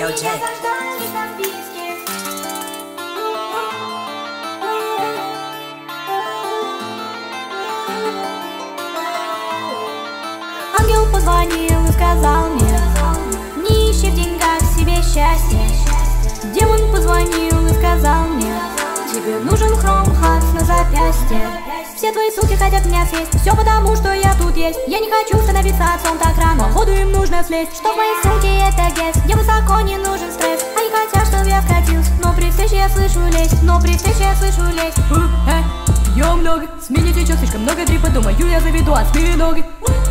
Yo, Jack. Ангел позвонил и сказал мне: не ищи в деньгах себе счастье. Демон позвонил и сказал мне: тебе нужен Chrome Hearts на запястье. Все твои суки хотят меня съесть, все потому, что я тут есть. Я не хочу становиться отцом так рано, походу им нужно слезть. Что в моей сумке это гест, где высоко не нужен стресс. Они хотят, чтобы я скатился, но при встрече я слышу лезть, но при встрече я слышу лезть. Ее много, сменить сейчас слишком много трипа, думаю, я заведу осьминога.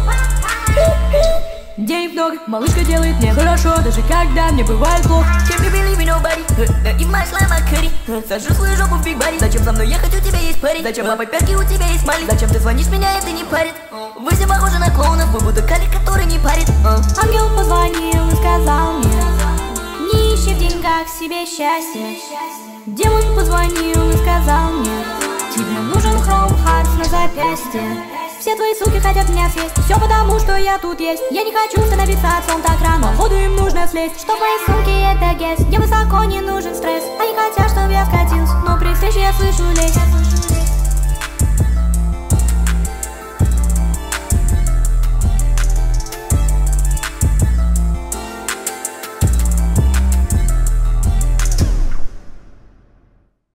Денег много, малышка делает мне хорошо, даже когда мне бывает плохо. Can't you believe in nobody? И мать слайма Кэрри. Сажу свою жопу в биг баре. Зачем за мной ехать, у тебя есть парень? Зачем лапать пятки, у тебя есть малик? Зачем ты звонишь, меня это не парит? Вы все похожи на клоунов, вы будто калик, который не парит. Ангел позвонил и сказал мне: не ищи в деньгах себе счастье. Демон позвонил и сказал мне: тебе нужен Chrome Hearts на запястье. Все твои суки хотят меня съесть, все потому, что я тут есть. Я не хочу становиться отцом так рано, походу им нужно слезть. что в моей сумке это гест, где высоко не нужен стресс. Они хотят, чтобы я скатился, но при встрече я слышу лезть.